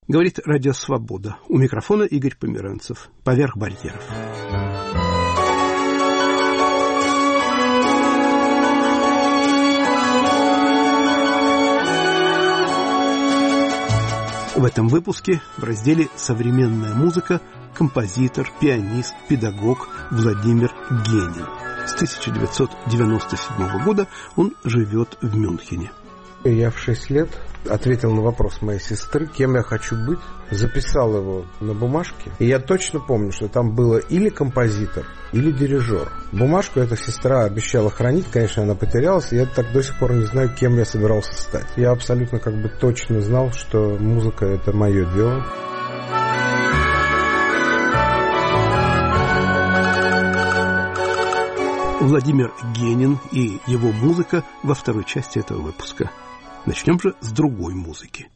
Говорит Радио Свобода. У микрофона Игорь Померанцев. Поверх барьеров. В этом выпуске в разделе «Современная музыка» композитор, пианист, педагог Владимир Генин. С 1997 года он живет в Мюнхене. Я в 6 лет ответил на вопрос моей сестры, кем я хочу быть, записал его на бумажке. И я точно помню, что там было или композитор, или дирижер. Бумажку эта сестра обещала хранить, конечно, она потерялась, и я так до сих пор не знаю, кем я собирался стать. Я абсолютно точно знал, что музыка — это мое дело. Владимир Генин и его музыка во второй части этого выпуска. Начнем же с другой музыки.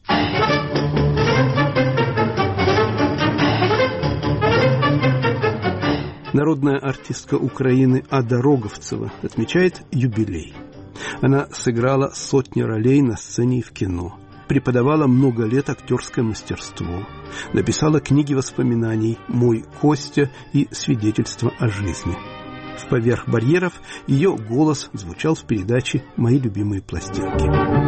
Народная артистка Украины Ада Роговцева отмечает юбилей. Она сыграла сотни ролей на сцене и в кино, преподавала много лет актерское мастерство, написала книги воспоминаний «Мой Костя» и «Свидетельство о жизни». В «Поверх барьеров» ее голос звучал в передаче «Мои любимые пластинки».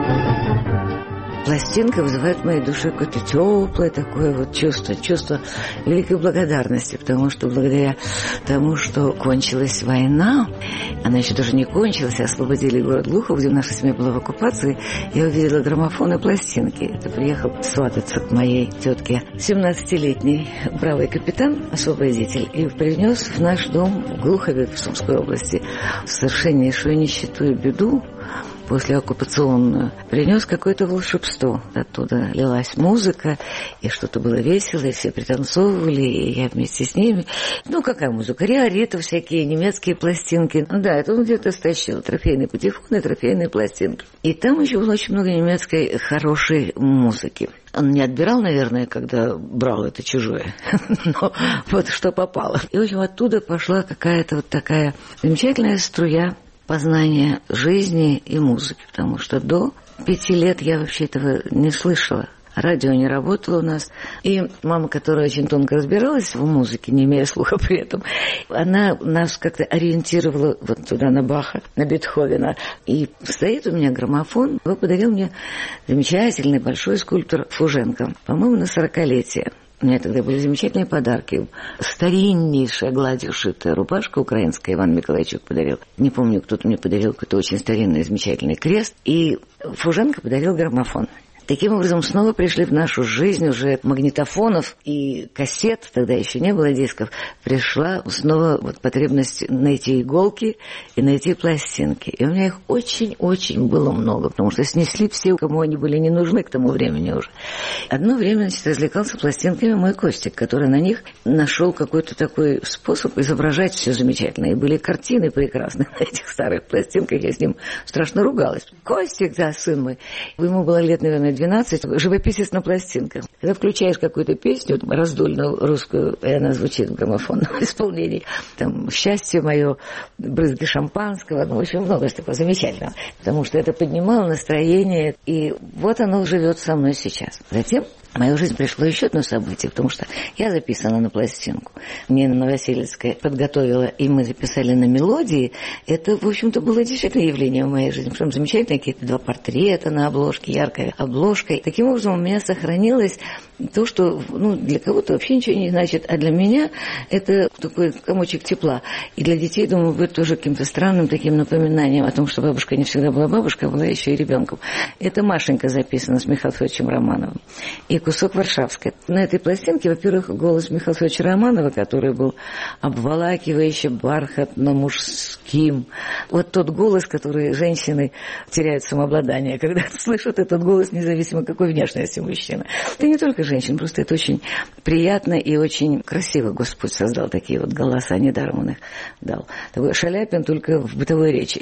Пластинка вызывает в моей душе какое-то теплое такое вот чувство великой благодарности, потому что благодаря тому, что кончилась война, она еще даже не кончилась, освободили город Глухов, где наша семья была в оккупации, я увидела граммофон и пластинки. Это приехал свататься к моей тетке 17-летний бравый капитан, освободитель, и принес в наш дом в Глухове, в Сумской области, совершеннейшую нищету и беду, послеоккупационную, принес какое-то волшебство. Оттуда лилась музыка, и что-то было весело, и все пританцовывали, и я вместе с ними. Какая музыка? Риорита, всякие немецкие пластинки. Да, это он где-то стащил. Трофейные патефоны, трофейные пластинки. И там еще было очень много немецкой хорошей музыки. Он не отбирал, наверное, когда брал это чужое, но вот что попало. И, в общем, оттуда пошла какая-то вот такая замечательная струя познания жизни и музыки, потому что до 5 лет я вообще этого не слышала. Радио не работало у нас. И мама, которая очень тонко разбиралась в музыке, не имея слуха при этом, она нас как-то ориентировала вот туда, на Баха, на Бетховена. И стоит у меня граммофон. Его подарил мне замечательный большой скульптор Фуженко, по-моему, на 40-летие. У меня тогда были замечательные подарки. Стариннейшая гладью шитая рубашка украинская Иван Миколайчук подарил. Не помню, кто-то мне подарил какой-то очень старинный, замечательный крест. И Фуженко подарил граммофон. Таким образом, снова пришли в нашу жизнь уже магнитофонов и кассет, тогда еще не было дисков, пришла снова вот потребность найти иголки и найти пластинки. И у меня их очень-очень было много, потому что снесли все, кому они были не нужны к тому времени уже. Одно время, развлекался пластинками мой Костик, который на них нашел какой-то такой способ изображать все замечательно. И были картины прекрасные на этих старых пластинках, я с ним страшно ругалась. Костик, да, сын мой, ему было лет, наверное, 12, живописец на пластинках. Когда включаешь какую-то песню раздольную русскую, и она звучит в граммофонном исполнении, там «Счастье мое», «Брызги шампанского», в общем, много такого замечательного, потому что это поднимало настроение, и вот оно живет со мной сейчас. Затем в мою жизнь пришло еще одно событие, потому что я записана на пластинку. Мне Новосельская подготовила, и мы записали на мелодии. Это, в общем-то, было действительно явление в моей жизни. Причем замечательные какие-то 2 портрета на обложке, яркая обложка. Таким образом, у меня сохранилось то, что для кого-то вообще ничего не значит, а для меня это такой комочек тепла. И для детей, думаю, будет тоже каким-то странным таким напоминанием о том, что бабушка не всегда была бабушкой, а была еще и ребенком. Это Машенька записана с Михаилом Федоровичем Романовым. И кусок Варшавской. На этой пластинке, во-первых, голос Михаила Федоровича Романова, который был обволакивающе, бархатно мужским. Вот тот голос, который женщины теряют самообладание, когда слышат этот голос, независимо какой внешности мужчина. Это не только женщин, просто это очень приятно и очень красиво Господь создал такие вот голоса, недаром он их дал. Такой Шаляпин только в бытовой речи.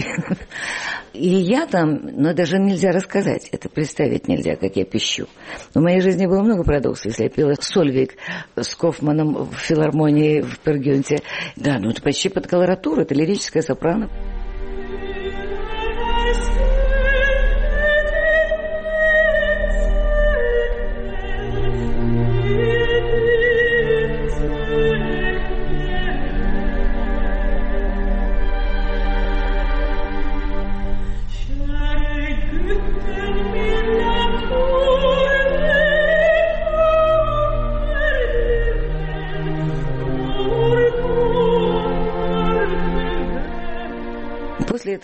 И я там, даже нельзя рассказать, это представить нельзя, как я пищу. В моей жизни было много парадоксов. Если я пела Сольвейк с Кофманом в филармонии в Пергюнте, да, это почти под колоратуру, это лирическая сопрано.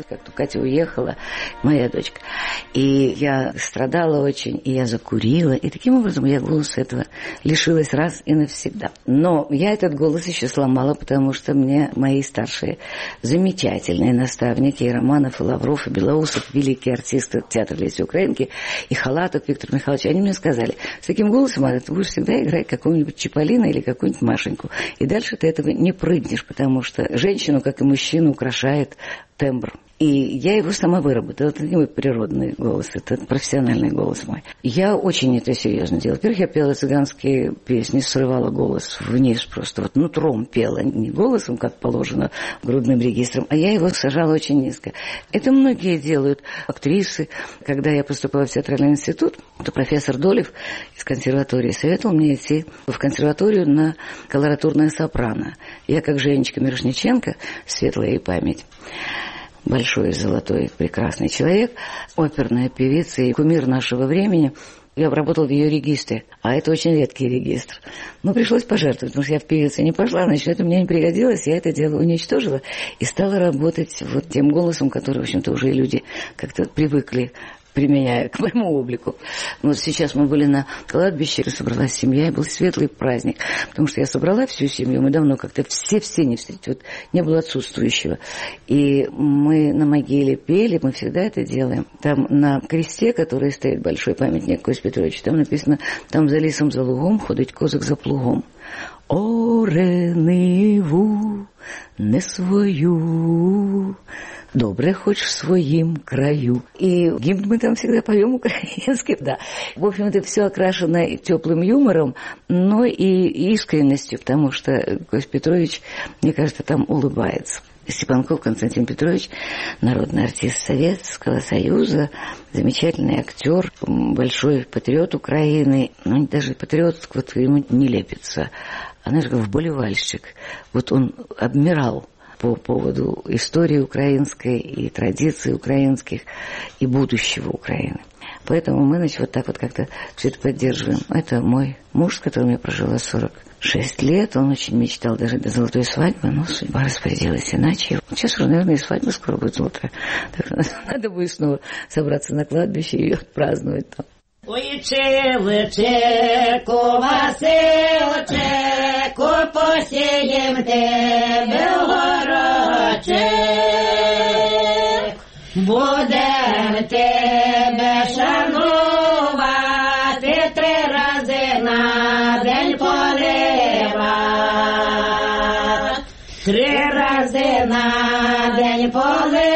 как-то Катя уехала, моя дочка. И я страдала очень, и я закурила. И таким образом я голос этого лишилась раз и навсегда. Но я этот голос еще сломала, потому что мне мои старшие замечательные наставники, и Романов, и Лавров, и Белоусов, великие артисты театра Леси Украинки, и Халатов Виктор Михайлович, они мне сказали: с таким голосом, Ада, ты будешь всегда играть какого-нибудь Чиполлино или какую-нибудь Машеньку. И дальше ты этого не прыгнешь, потому что женщину, как и мужчину, украшает тембр. И я его сама выработала. Это не мой природный голос, это профессиональный голос мой. Я очень это серьезно делала. Во-первых, я пела цыганские песни, срывала голос вниз просто. Вот нутром пела, не голосом, как положено, грудным регистром, а я его сажала очень низко. Это многие делают. Актрисы. Когда я поступала в театральный институт, то профессор Долев из консерватории советовал мне идти в консерваторию на колоратурное сопрано. Я, как Женечка Мирошниченко, светлая ей память, большой, золотой, прекрасный человек, оперная певица и кумир нашего времени. Я работала в ее регистре, а это очень редкий регистр. Но пришлось пожертвовать, потому что я в певице не пошла, значит, это мне не пригодилось, я это дело уничтожила и стала работать вот тем голосом, который, в общем-то, уже люди как-то привыкли, применяя к моему облику. Вот сейчас мы были на кладбище, собралась семья, и был светлый праздник, потому что я собрала всю семью, мы давно как-то все не встретились, вот не было отсутствующего. И мы на могиле пели, мы всегда это делаем. Там на кресте, который стоит, большой памятник Косте Петровичу, там написано: там за лісом, за лугом ходить козак за плугом. Орениву не свою, добре хоть в своем краю. И гимн мы там всегда поем украинский, да. В общем, это все окрашено теплым юмором, но и искренностью, потому что Кость Петрович, мне кажется, там улыбается. Степанков Константин Петрович, народный артист Советского Союза, замечательный актер, большой патриот Украины, ну, даже патриот вот ему не лепится, а знаешь, как вболевальщик. Вот он обмирал по поводу истории украинской и традиций украинских и будущего Украины. Поэтому мы, значит, вот так вот как-то все это поддерживаем. Это мой муж, с которым я прожила 46 лет. Он очень мечтал даже до золотой свадьбы, но судьба распорядилась иначе. Сейчас уже, наверное, и свадьба скоро будет золотая. Так что надо будет снова собраться на кладбище и отпраздновать там. Ой, Васильчику, посієм тебе горочек, будем тебе шанувати, 3 рази на день поливати, 3 рази на день поливати,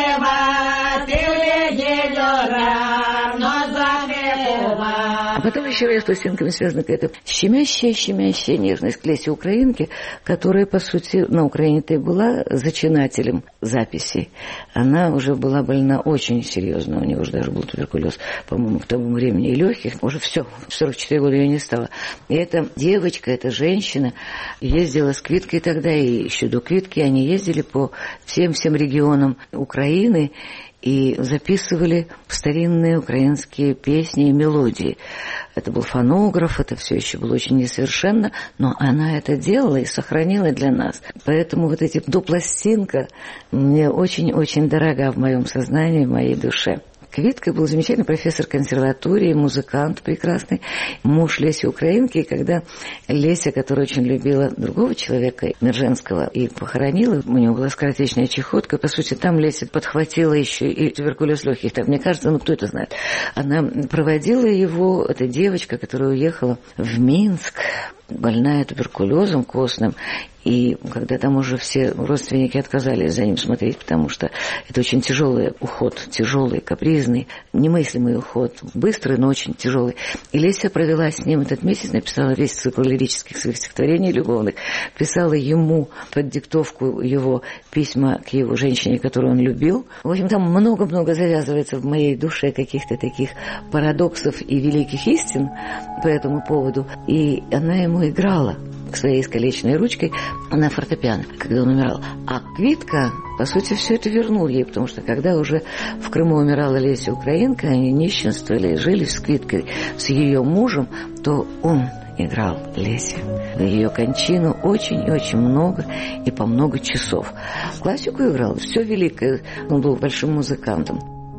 неділю рано закипувати. А потом еще с пластинками связана какая-то щемящая нежность к Лесе Украинке, которая, по сути, на Украине-то и была зачинателем записей. Она уже была больна очень серьезно, у нее уже даже был туберкулез, по-моему, к тому времени, и легких. Уже все, в 44 года ее не стало. И эта девочка, эта женщина ездила с Квиткой тогда, и еще до Квитки они ездили по всем регионам Украины, и записывали старинные украинские песни и мелодии. Это был фонограф, это все еще было очень несовершенно, но она это делала и сохранила для нас. Поэтому вот эти допластинка мне очень-очень дорога в моем сознании, в моей душе. Квитка был замечательный профессор консерватории, музыкант прекрасный, муж Леси Украинки. И когда Леся, которая очень любила другого человека, Мерженского, и похоронила, у него была скоротечная чехотка, по сути, там Леся подхватила еще и туберкулез легких. Так, мне кажется, ну кто это знает. Она проводила его, эта девочка, которая уехала в Минск, больная туберкулезом костным, и когда там уже все родственники отказались за ним смотреть, потому что это очень тяжелый уход, тяжелый, капризный, немыслимый уход, быстрый, но очень тяжелый. И Леся провела с ним этот месяц, написала весь цикл лирических своих стихотворений любовных, писала ему под диктовку его письма к его женщине, которую он любил. В общем, там много-много завязывается в моей душе каких-то таких парадоксов и великих истин по этому поводу. И она ему играла своей искалеченной ручкой на фортепиано, когда он умирал. А Квитка, по сути, все это вернул ей, потому что когда уже в Крыму умирала Леся Украинка, они нищенствовали, жили с Квиткой, с ее мужем, то он играл Леся. На ее кончину очень и очень много и по много часов. Классику играл, все великое. Он был большим музыкантом.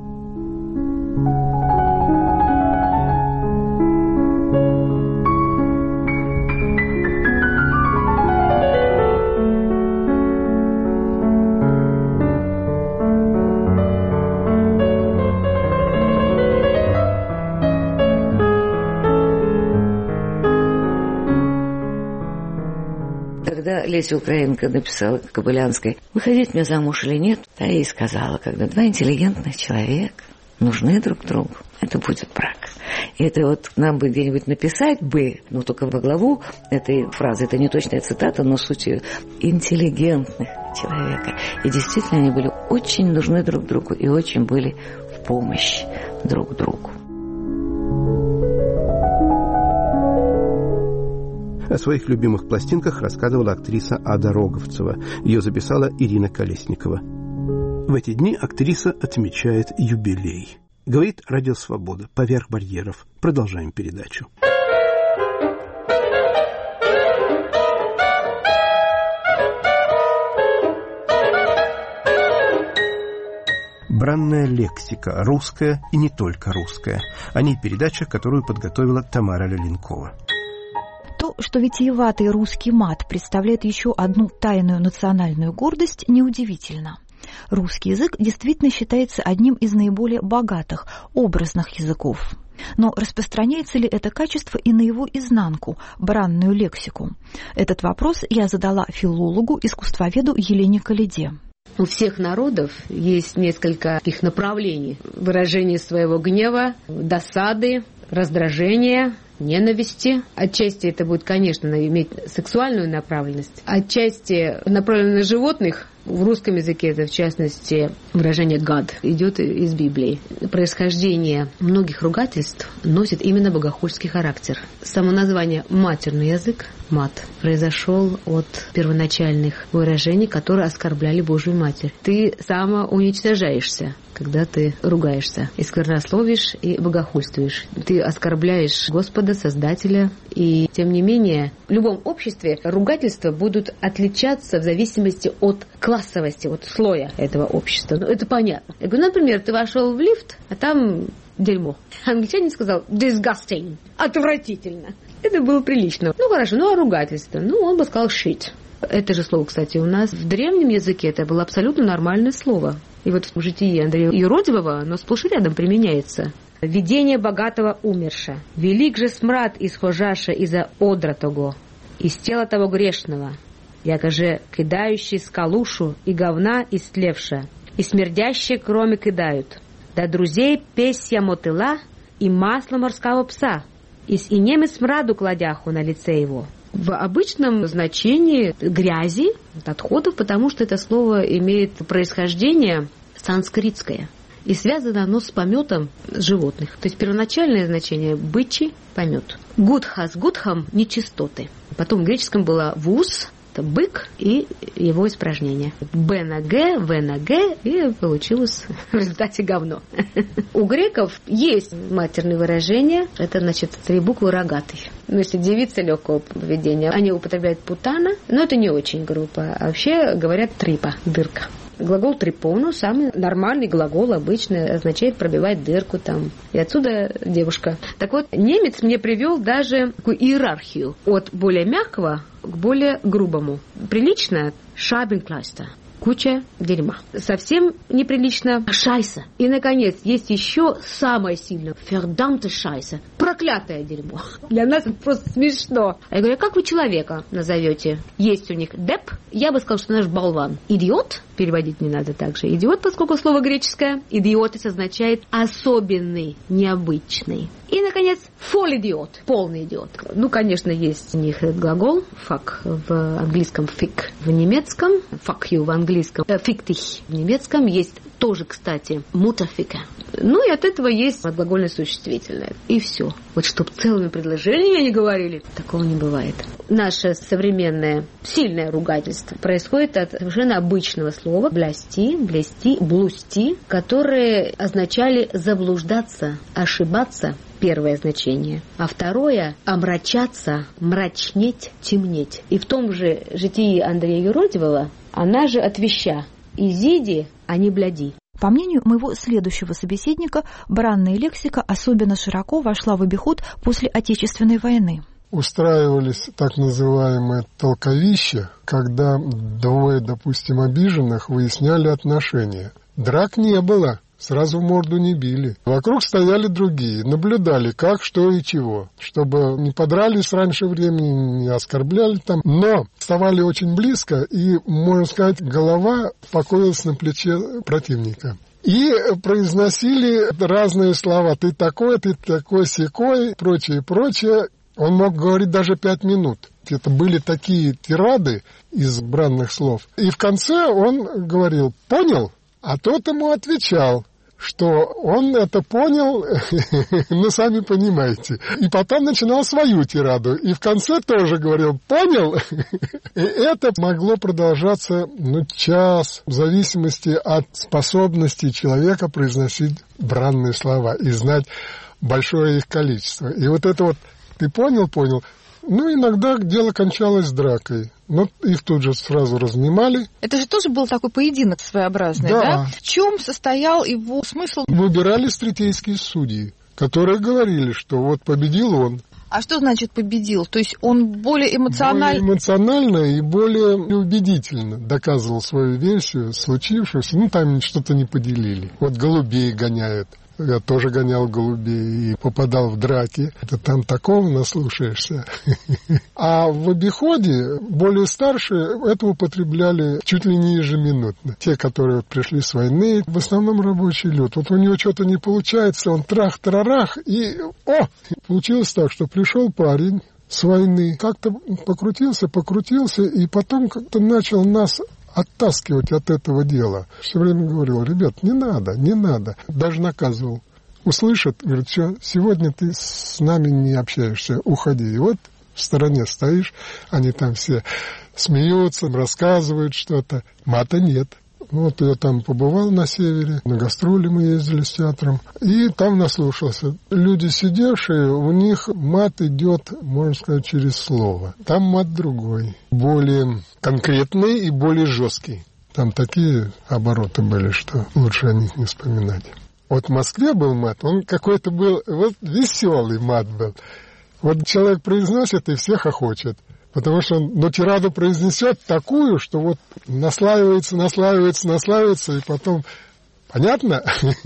Когда Леся Украинка написала Кобылянской, выходить мне замуж или нет, та ей сказала, когда два интеллигентных человека нужны друг другу, это будет брак. И это вот нам бы где-нибудь написать бы, но только во главу этой фразы, это не точная цитата, но суть ее, интеллигентных человека. И действительно они были очень нужны друг другу и очень были в помощь друг другу. О своих любимых пластинках рассказывала актриса Ада Роговцева. Ее записала Ирина Колесникова. В эти дни актриса отмечает юбилей. Говорит Радио Свобода. Поверх барьеров. Продолжаем передачу. Бранная лексика. Русская и не только русская. О ней передача, которую подготовила Тамара Леленкова. То, что витиеватый русский мат представляет еще одну тайную национальную гордость, неудивительно. Русский язык действительно считается одним из наиболее богатых, образных языков. Но распространяется ли это качество и на его изнанку, бранную лексику? Этот вопрос я задала филологу, искусствоведу Елене Калиде. У всех народов есть несколько таких направлений. Выражение своего гнева, досады, раздражения, ненависти. Отчасти это будет, конечно, иметь сексуальную направленность. Отчасти направлено на животных. В русском языке это, в частности, выражение «гад» идет из Библии. Происхождение многих ругательств носит именно богохульский характер. Само название «матерный язык», «мат», произошел от первоначальных выражений, которые оскорбляли Божию Матерь. Ты самоуничтожаешься, когда ты ругаешься, и сквернословишь, и богохульствуешь. Ты оскорбляешь Господа, Создателя, и, тем не менее, в любом обществе ругательства будут отличаться в зависимости от классовости, от слоя этого общества. Ну, это понятно. Я говорю, например, ты вошел в лифт, а там дерьмо. Англичанин сказал disgusting, отвратительно. Это было прилично. Ну, хорошо, ну, а ругательство? Ну, он бы сказал shit. Это же слово, кстати, у нас в древнем языке это было абсолютно нормальное слово. И вот в житии Андрея Юродивого оно сплошь и рядом применяется. «Видение богатого умерша. Велик же смрад исхожаша из-за одра того, из тела того грешного, яко же кидающий скалушу и говна истлевша, и смердящие кроме кидают. Да друзей песья мотыла и масло морского пса, и с инем и смраду кладяху на лице его». В обычном значении грязи, отходов, потому что это слово имеет происхождение санскритское. И связано оно с пометом животных. То есть первоначальное значение – бычий помет. Гудха с гудхом – нечистоты. Потом в греческом было вус – это бык и его испражнение. Б на Г, В на Г, и получилось в результате говно. У греков есть матерные выражения. Это, значит, 3 буквы рогатый. Ну, если девица легкого поведения, они употребляют путана, но это не очень грубо. А вообще говорят трипа, дырка. Глагол трипону, самый нормальный глагол, обычный, означает пробивать дырку там. И отсюда девушка. Так вот, немец мне привел даже такую иерархию от более мягкого к более грубому. Прилично шабенклайста. Куча дерьма. Совсем неприлично шайса. И, наконец, есть еще самое сильное. Фердамте шайса. Проклятое дерьмо. Для нас это просто смешно. Я говорю, а как вы человека назовете? Есть у них деп. Я бы сказал, что наш болван. Идиот. Переводить не надо также. Идиот, поскольку слово греческое. Идиотис означает особенный, необычный. И, наконец, фол-идиот. Полный идиот. Ну, конечно, есть у них этот глагол. Fuck в английском, fick в немецком. Fuck you в английском. Fick dich в немецком. Есть тоже, кстати, мутафика. Ну, и от этого есть глагольное существительное. И все. Вот чтоб целыми предложениями они говорили, такого не бывает. Наше современное сильное ругательство происходит от совершенно обычного слова блясти, блести, блусти, которые означали заблуждаться, ошибаться первое значение. А второе – омрачаться, мрачнеть, темнеть. И в том же житии Андрея Юродивого она же от веща «изиди, а не бляди». По мнению моего следующего собеседника, бранная лексика особенно широко вошла в обиход после Отечественной войны. Устраивались так называемые толковища, когда двое, допустим, обиженных выясняли отношения. Драк не было, сразу в морду не били. Вокруг стояли другие, наблюдали, как, что и чего, чтобы не подрались раньше времени, не оскорбляли там, но вставали очень близко, и, можно сказать, голова покоилась на плече противника. И произносили разные слова: ты такой, сякой, прочее, прочее. Он мог говорить даже 5 минут. Это были такие тирады из бранных слов. И в конце он говорил: понял? А тот ему отвечал, что он это понял, ну, сами понимаете. И потом начинал свою тираду. И в конце тоже говорил: понял? И это могло продолжаться, час, в зависимости от способности человека произносить бранные слова и знать большое их количество. И вот это вот «ты понял?» Иногда дело кончалось дракой. Но их тут же сразу разнимали. Это же тоже был такой поединок своеобразный, да? В чем состоял его смысл? Выбирались третейские судьи, которые говорили, что вот победил он. А что значит победил? То есть он более эмоционально... Более эмоционально и более убедительно доказывал свою версию случившегося. Там что-то не поделили. Вот голубей гоняют. Я тоже гонял голубей и попадал в драки. Это там такого наслушаешься. А в обиходе более старшие это употребляли чуть ли не ежеминутно. Те, которые пришли с войны, в основном рабочий люд. Вот у него что-то не получается, он трах-тарарах, и получилось так, что пришел парень с войны, как-то покрутился, и потом как-то начал нас оттаскивать от этого дела. Все время говорил: ребят, не надо. Даже наказывал. Услышат, говорит: все, сегодня ты с нами не общаешься, уходи. И вот в стороне стоишь, они там все смеются, рассказывают что-то. Мата нет. Вот я там побывал на севере, на гастроли мы ездили с театром, и там наслушался. Люди сидевшие, у них мат идет, можно сказать, через слово. Там мат другой, более конкретный и более жесткий. Там такие обороты были, что лучше о них не вспоминать. Вот в Москве был мат, он какой-то был, вот веселый мат был. Вот человек произносит, и всех охочет. Потому что он тираду произнесет такую, что вот наслаивается, и потом... Понятно?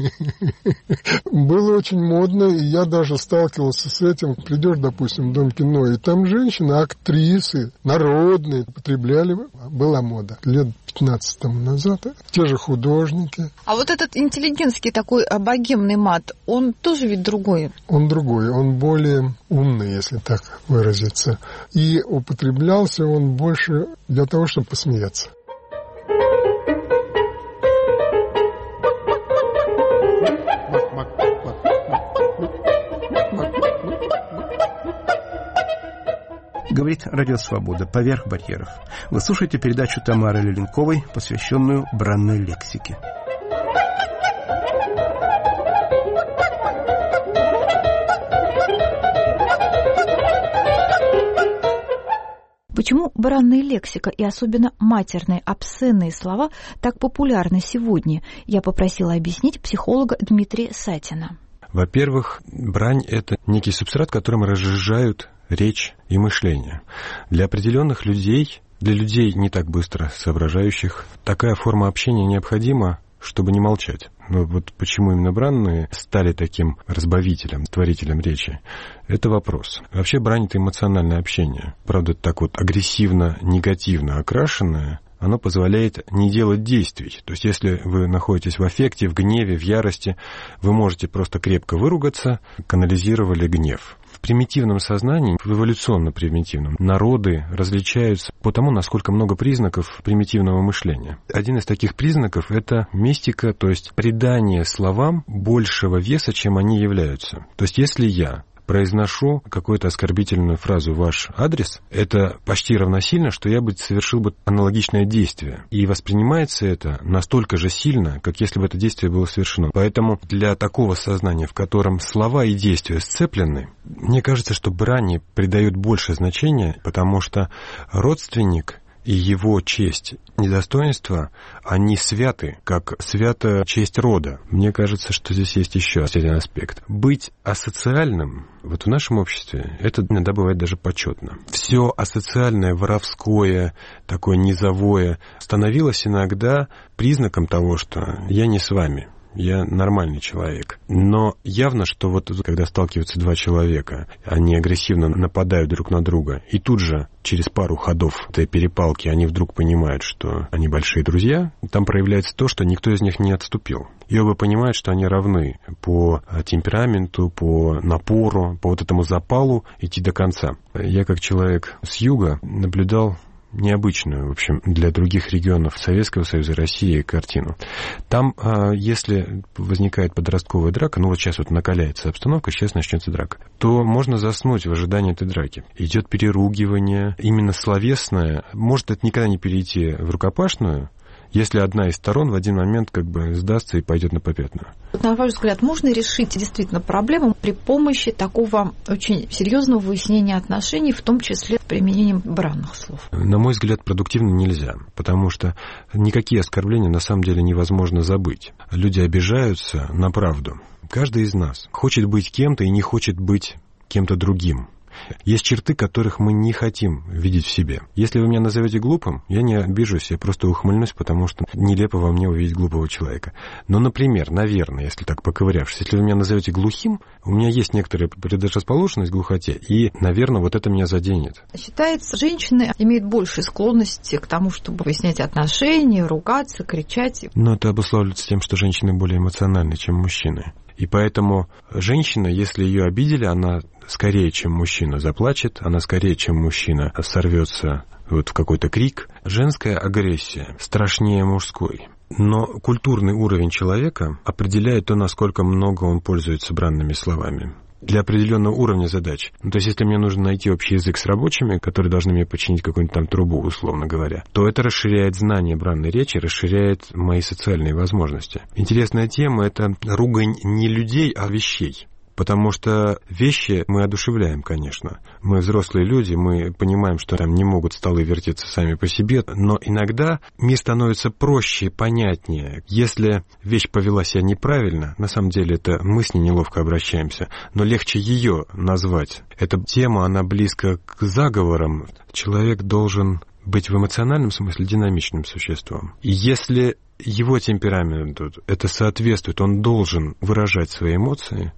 Было очень модно, и я даже сталкивался с этим. Придешь, допустим, в Дом кино, и там женщины, актрисы, народные, употребляли. Была мода. Лет 15 тому назад. Те же художники. А вот этот интеллигентский такой богемный мат, он тоже ведь другой? Он другой. Он более умный, если так выразиться. И употреблялся он больше для того, чтобы посмеяться. Говорит Радио Свобода «Поверх барьеров». Вы слушаете передачу Тамары Леленковой, посвященную бранной лексике. Почему бранная лексика и особенно матерные, обсценные слова так популярны сегодня, я попросила объяснить психолога Дмитрия Сатина. Во-первых, брань – это некий субстрат, которым разжижают речь и мышление. Для определенных людей, для людей не так быстро соображающих, такая форма общения необходима, чтобы не молчать. Но вот почему именно бранные стали таким разбавителем, творителем речи, это вопрос. Вообще брань – это эмоциональное общение. Правда, так вот агрессивно, негативно окрашенное, оно позволяет не делать действий. То есть, если вы находитесь в аффекте, в гневе, в ярости, вы можете просто крепко выругаться, канализировали гнев. В примитивном сознании, в эволюционно-примитивном, народы различаются по тому, насколько много признаков примитивного мышления. Один из таких признаков – это мистика, то есть придание словам большего веса, чем они являются. То есть, если я произношу какую-то оскорбительную фразу в ваш адрес, это почти равносильно, что я бы совершил бы аналогичное действие. И воспринимается это настолько же сильно, как если бы это действие было совершено. Поэтому для такого сознания, в котором слова и действия сцеплены, мне кажется, что брани придают больше значения, потому что родственник и его честь и достоинство, они святы, как свята честь рода. Мне кажется, что здесь есть еще один аспект. Быть асоциальным, вот в нашем обществе, это иногда бывает даже почетно. Все асоциальное, воровское, такое низовое становилось иногда признаком того, что я не с вами. Я нормальный человек. Но явно, что вот когда сталкиваются два человека, они агрессивно нападают друг на друга, и тут же через пару ходов этой перепалки они вдруг понимают, что они большие друзья, там проявляется то, что никто из них не отступил. И оба понимают, что они равны по темпераменту, по напору, по вот этому запалу идти до конца. Я как человек с юга наблюдал необычную, в общем, для других регионов Советского Союза, России картину. Там, если возникает подростковая драка, ну вот сейчас вот накаляется обстановка, сейчас начнется драка, то можно заснуть в ожидании этой драки. Идет переругивание, именно словесное, может это никогда не перейти в рукопашную, если одна из сторон в один момент как бы сдастся и пойдет на попятную. На ваш взгляд, можно решить действительно проблему при помощи такого очень серьезного выяснения отношений, в том числе применением бранных слов? На мой взгляд, продуктивно нельзя, потому что никакие оскорбления на самом деле невозможно забыть. Люди обижаются на правду. Каждый из нас хочет быть кем-то и не хочет быть кем-то другим. Есть черты, которых мы не хотим видеть в себе. Если вы меня назовете глупым, я не обижусь, я просто ухмыльнусь, потому что нелепо во мне увидеть глупого человека. Но, например, наверное, если так поковырявшись, если вы меня назовете глухим, у меня есть некоторая предрасположенность к глухоте, и, наверное, вот это меня заденет. Считается, женщины имеют большую склонность к тому, чтобы выяснять отношения, ругаться, кричать. Но это обусловливается тем, что женщины более эмоциональны, чем мужчины. И поэтому женщина, если ее обидели, она скорее, чем мужчина, заплачет, она скорее, чем мужчина, сорвется вот в какой-то крик. Женская агрессия страшнее мужской. Но культурный уровень человека определяет то, насколько много он пользуется бранными словами. Для определенного уровня задач. Ну, то есть, если мне нужно найти общий язык с рабочими, которые должны мне починить какую-нибудь там трубу, условно говоря, то это расширяет знание бранной речи, расширяет мои социальные возможности. Интересная тема — это ругань не людей, а вещей. Потому что вещи мы одушевляем, конечно. Мы взрослые люди, мы понимаем, что там не могут столы вертеться сами по себе, но иногда мир становится проще, понятнее. Если вещь повела себя неправильно, на самом деле это мы с ней неловко обращаемся, но легче ее назвать. Эта тема, она близка к заговорам. Человек должен быть в эмоциональном смысле динамичным существом. И если его темпераменту это соответствует, он должен выражать свои эмоции,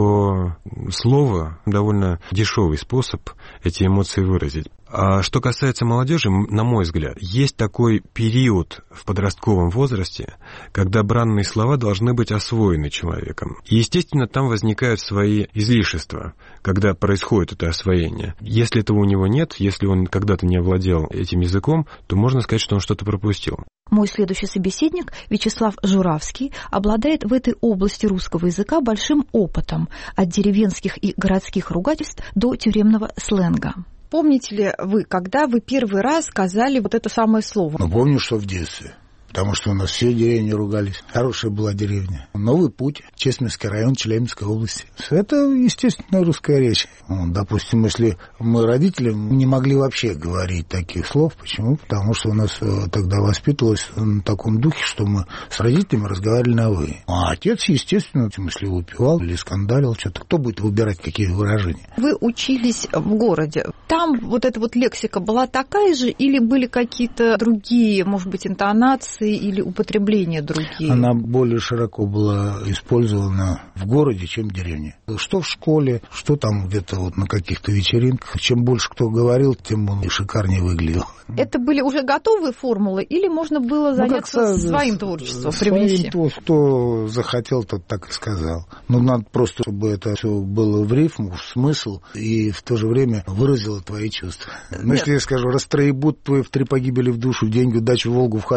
то слово довольно дешевый способ эти эмоции выразить. А что касается молодежи, на мой взгляд, есть такой период в подростковом возрасте, когда бранные слова должны быть освоены человеком. И, естественно, там возникают свои излишества, когда происходит это освоение. Если этого у него нет, если он когда-то не овладел этим языком, то можно сказать, что он что-то пропустил. Мой следующий собеседник, Вячеслав Журавский, обладает в этой области русского языка большим опытом, от деревенских и городских ругательств до тюремного сленга. Помните ли вы, когда вы первый раз сказали вот это самое слово? Ну, помню, что в детстве. Потому что у нас все деревни ругались. Хорошая была деревня. Новый путь, Чесменский район Челябинской области. Это, естественно, русская речь. Допустим, если мы родители не могли вообще говорить таких слов. Почему? Потому что у нас тогда воспитывалось на таком духе, что мы с родителями разговаривали на «вы». А отец, естественно, в смысле, выпивал или скандалил что-то. Кто будет выбирать какие выражения? Вы учились в городе. Там вот эта вот лексика была такая же или были какие-то другие, может быть, интонации или употребления другие? Она более широко была использована в городе, чем в деревне. Что в школе, что там где-то вот на каких-то вечеринках. Чем больше кто говорил, тем он и шикарнее выглядел. Это были уже готовые формулы или можно было заняться своим творчеством, привнести? Кто захотел, тот так и сказал. Но надо просто, чтобы это все было в рифму, в смысл, и в то же время выразило твои чувства. Ну, если я скажу, растроебут твой в 3 погибели в душу, деньги, удачу, Волгу, в хату, телевизор,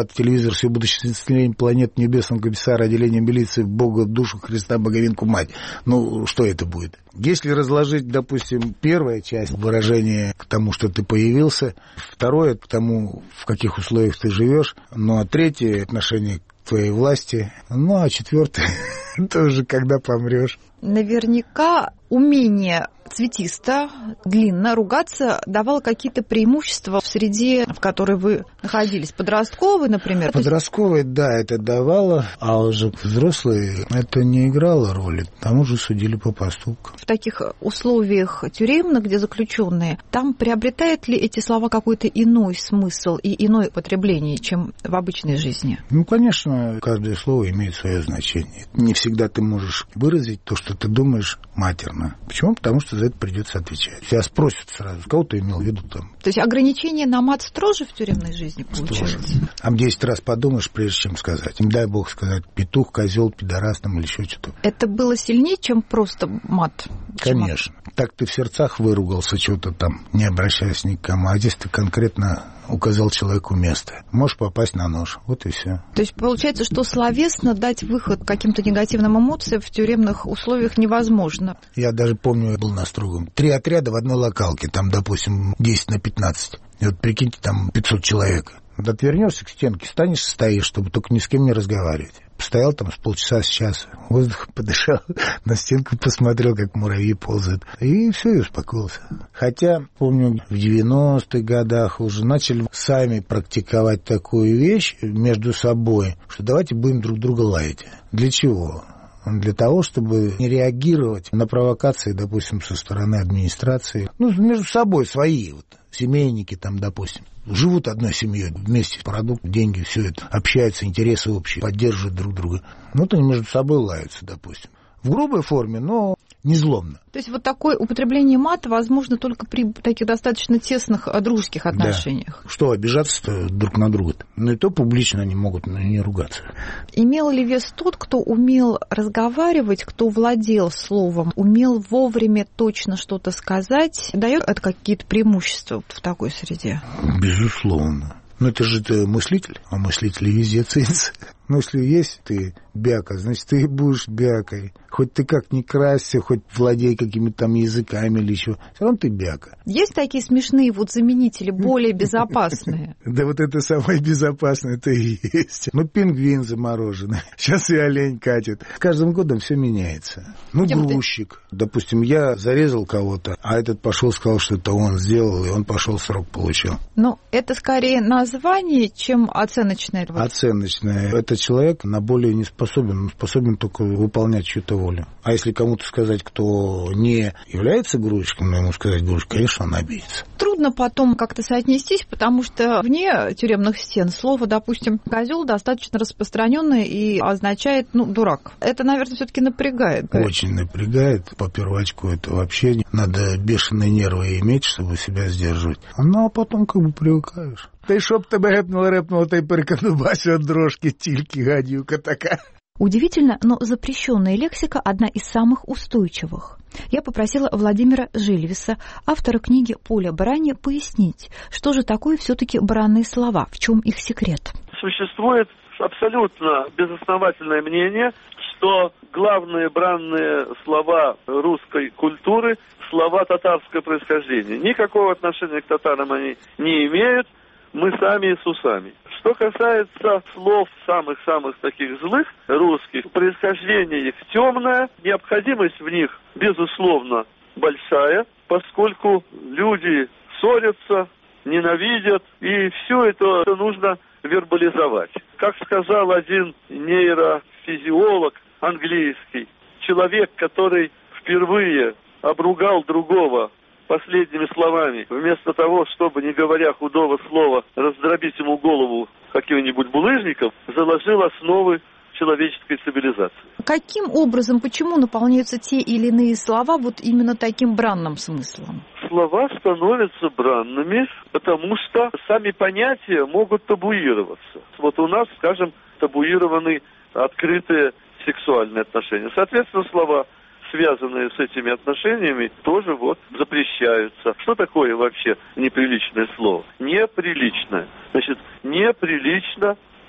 версию будущего населения планет небесного комиссара отделения милиции Бога, душу Христа, Боговинку, мать. Ну, что это будет? Если разложить, допустим, первая часть выражения к тому, что ты появился, второе к тому, в каких условиях ты живешь, ну, а третье отношение к твоей власти, ну, а четвертое тоже когда помрешь. Наверняка умение цветисто, длинно ругаться давало какие-то преимущества в среде, в которой вы находились. Подростковый, например? Подростковый, да, это давало, а уже взрослые это не играло роли. К тому же судили по поступкам. В таких условиях тюремных, где заключенные, там приобретают ли эти слова какой-то иной смысл и иное употребление, чем в обычной жизни? Ну, конечно, каждое слово имеет свое значение. Не всегда ты можешь выразить то, что ты думаешь, матерно. Почему? Потому что за это придется отвечать. Тебя спросят сразу, кого ты имел в виду там. То есть ограничения на мат строже в тюремной жизни получается? Строже. А 10 раз подумаешь, прежде чем сказать. Не дай бог сказать петух, козел, пидорас там или еще что-то. Это было сильнее, чем просто мат? Конечно. Так ты в сердцах выругался что-то там, не обращаясь ни к кому. А здесь ты конкретно указал человеку место. Можешь попасть на нож. Вот и все. То есть получается, что словесно дать выход каким-то негативным эмоциям в тюремных условиях невозможно. Я даже помню, я был на Строгом. 3 отряда в одной локалке. Там, допустим, 10 на 15. И вот прикиньте, там 500 человек. Вот отвернешься к стенке, станешь, стоишь, чтобы только ни с кем не разговаривать. Постоял там с полчаса, с часа. Воздух подышал, на стенку посмотрел, как муравьи ползают. И все, и успокоился. Хотя, помню, в 90-х годах уже начали сами практиковать такую вещь между собой, что давайте будем друг друга лаять. Для чего? Для того, чтобы не реагировать на провокации, допустим, со стороны администрации. Ну, между собой свои вот. Семейники там, допустим, живут одной семьей, вместе продукт, деньги, все это, общаются, интересы общие, поддерживают друг друга. Ну, вот они между собой лаются, допустим. В грубой форме, но не злобно. То есть вот такое употребление мата возможно только при таких достаточно тесных дружеских отношениях. Да. Что, обижаться-то друг на друга? Ну и то публично они могут не ругаться. Имел ли вес тот, кто умел разговаривать, кто владел словом, умел вовремя точно что-то сказать? Дает это какие-то преимущества в такой среде? Безусловно. Но это же ты мыслитель, а мыслители везде ценятся. Ну, если есть ты бяка, значит, ты будешь бякой. Хоть ты как ни красься, хоть владей какими-то там языками или еще, все равно ты бяка. Есть такие смешные вот заменители, более безопасные? Да вот это самое безопасное-то и есть. Ну, пингвин замороженный. Сейчас и олень катит. С каждым годом все меняется. Ну, грузчик. Допустим, я зарезал кого-то, а этот пошел, сказал, что это он сделал, и он пошел срок получил. Ну, это скорее название, чем оценочное. Оценочное. Это человек на более не способен. Он способен только выполнять чью-то волю. А если кому-то сказать, кто не является грузчиком, ему сказать грузчик, конечно, он обидится. Трудно потом как-то соотнестись, потому что вне тюремных стен слово, допустим, козел достаточно распространенное и означает, дурак. Это, наверное, все-таки напрягает. Очень напрягает. По первачку это вообще надо бешеные нервы иметь, чтобы себя сдерживать. Ну, а потом как бы привыкаешь. Та й щоб тебе гепнуло, та й переконубася от дрожки, тільки гадюка така. Удивительно, но запрещенная лексика одна из самых устойчивых. Я попросила Владимира Жильвиса, автора книги «Поле брани», пояснить, что же такое все-таки бранные слова, в чем их секрет. Существует абсолютно безосновательное мнение, что главные бранные слова русской культуры – слова татарского происхождения. Никакого отношения к татарам они не имеют. Мы сами с усами. Что касается слов самых-самых таких злых русских, происхождение их темное, необходимость в них, безусловно, большая, поскольку люди ссорятся, ненавидят, и все это нужно вербализовать. Как сказал один нейрофизиолог английский, человек, который впервые обругал другого последними словами, вместо того, чтобы, не говоря худого слова, раздробить ему голову каким-нибудь булыжником, заложил основы человеческой цивилизации. Каким образом, почему наполняются те или иные слова вот именно таким бранным смыслом? Слова становятся бранными, потому что сами понятия могут табуироваться. Вот у нас, скажем, табуированы открытые сексуальные отношения. Соответственно, слова, связанные с этими отношениями, тоже запрещаются. Что такое вообще неприличное слово? Неприличное. Значит, неприлично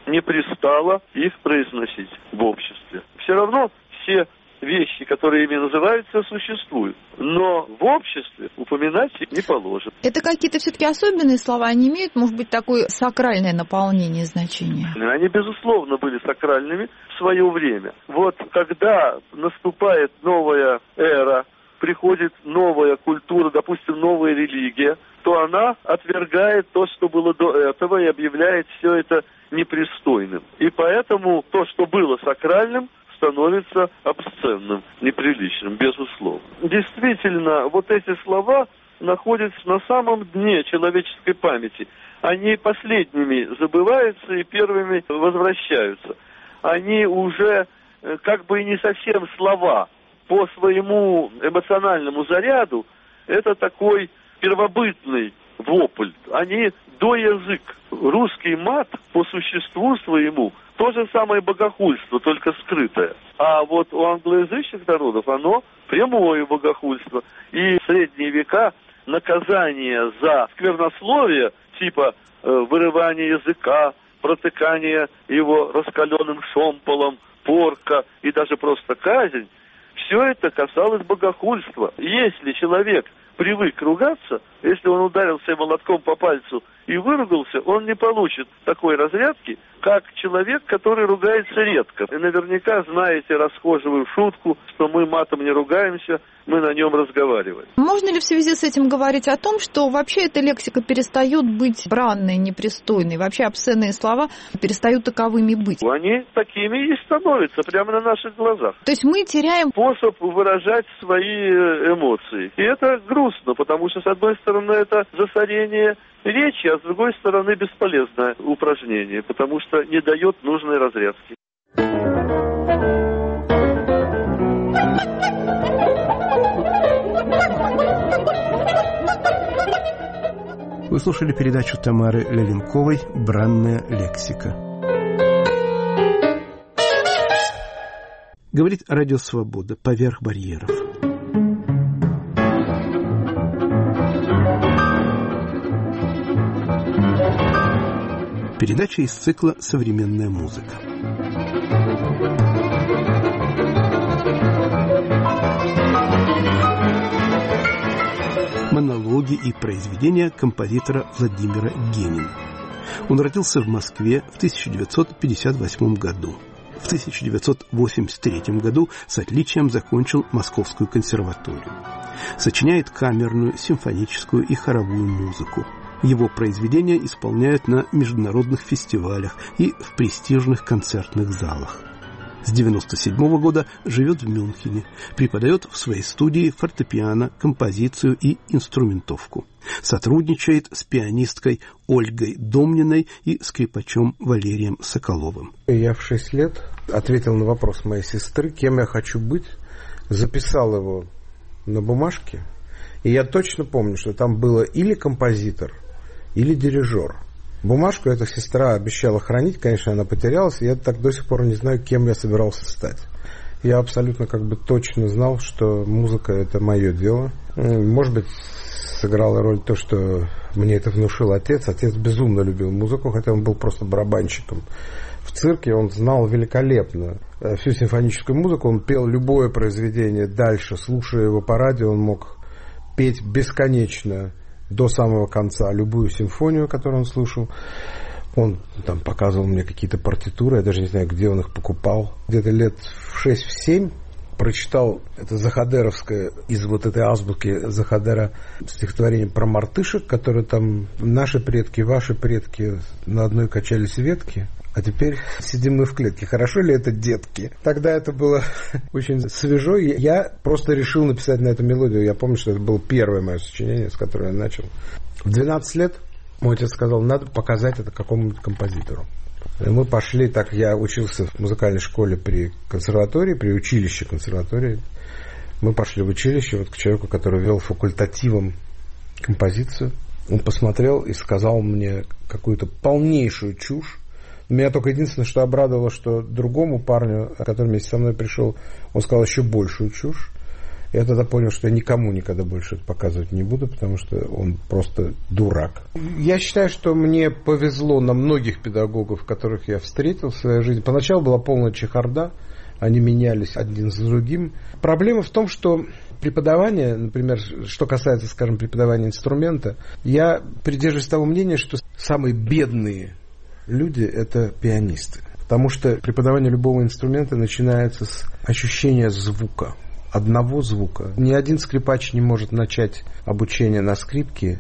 не пристало их произносить в обществе. Все равно все вещи, которые ими называются, существуют. Но в обществе упоминать их не положено. Это какие-то все-таки особенные слова? Они имеют, может быть, такое сакральное наполнение значения? Они, безусловно, были сакральными в свое время. Вот когда наступает новая эра, приходит новая культура, допустим, новая религия, то она отвергает то, что было до этого, и объявляет все это непристойным. И поэтому то, что было сакральным, становится обсценным, неприличным, безусловно. Действительно, вот эти слова находятся на самом дне человеческой памяти. Они последними забываются и первыми возвращаются. Они уже как бы и не совсем слова. По своему эмоциональному заряду это такой первобытный вопль. Они доязык. Русский мат по существу своему то же самое богохульство, только скрытое. А вот у англоязычных народов оно прямое богохульство. И в средние века наказание за сквернословие, типа вырывания языка, протыкания его раскаленным шомполом, порка и даже просто казнь, все это касалось богохульства. Если человек привык ругаться, если он ударился молотком по пальцу и выругался, он не получит такой разрядки, как человек, который ругается редко. И наверняка знаете расхожую шутку, что мы матом не ругаемся, мы на нем разговариваем. Можно ли в связи с этим говорить о том, что вообще эта лексика перестает быть бранной, непристойной, вообще обсценные слова перестают таковыми быть? Они такими и становятся прямо на наших глазах. То есть мы теряем способ выражать свои эмоции. И это грустно, потому что, с одной стороны, это засорение речи, а с другой стороны, бесполезное упражнение, потому что не дает нужной разрядки. Вы слушали передачу Тамары Леленковой «Бранная лексика». Говорит Радио Свобода «Поверх барьеров». Передача из цикла «Современная музыка». Монологи и произведения композитора Владимира Генина. Он родился в Москве в 1958 году. В 1983 году с отличием закончил Московскую консерваторию. Сочиняет камерную, симфоническую и хоровую музыку. Его произведения исполняют на международных фестивалях и в престижных концертных залах. С 1997 года живет в Мюнхене, преподает в своей студии фортепиано, композицию и инструментовку. Сотрудничает с пианисткой Ольгой Домниной и скрипачом Валерием Соколовым. Я в 6 лет ответил на вопрос моей сестры, кем я хочу быть, записал его на бумажке, и я точно помню, что там было или композитор, или дирижер. Бумажку эта сестра обещала хранить, конечно, она потерялась, и я так до сих пор не знаю, кем я собирался стать. Я абсолютно точно знал, что музыка – это мое дело. Может быть, сыграла роль то, что мне это внушил отец. Отец безумно любил музыку, хотя он был просто барабанщиком. В цирке он знал великолепно всю симфоническую музыку, он пел любое произведение дальше, слушая его по радио, он мог петь бесконечно до самого конца любую симфонию, которую он слушал. Он там показывал мне какие-то партитуры, я даже не знаю, где он их покупал. Где-то лет в 6-7 прочитал это захадеровское из вот этой азбуки Захадера стихотворение про мартышек, которые там наши предки, ваши предки на одной качались ветки, а теперь сидим мы в клетке. Хорошо ли это, детки? Тогда это было очень свежо. Я просто решил написать на эту мелодию. Я помню, что это было первое мое сочинение, с которого я начал. В 12 лет мой отец сказал, надо показать это какому-нибудь композитору. И мы пошли, так я учился в музыкальной школе при консерватории, при училище консерватории. Мы пошли в училище вот к человеку, который вел факультативом композицию. Он посмотрел и сказал мне какую-то полнейшую чушь. Меня только единственное, что обрадовало, что другому парню, который вместе со мной пришел, он сказал еще большую чушь. Я тогда понял, что я никому никогда больше это показывать не буду, потому что он просто дурак. Я считаю, что мне повезло на многих педагогов, которых я встретил в своей жизни. Поначалу была полная чехарда, они менялись один за другим. Проблема в том, что преподавание, например, что касается, скажем, преподавания инструмента, я придерживаюсь того мнения, что самые бедные люди – это пианисты. Потому что преподавание любого инструмента начинается с ощущения звука. Одного звука. Ни один скрипач не может начать обучение на скрипке,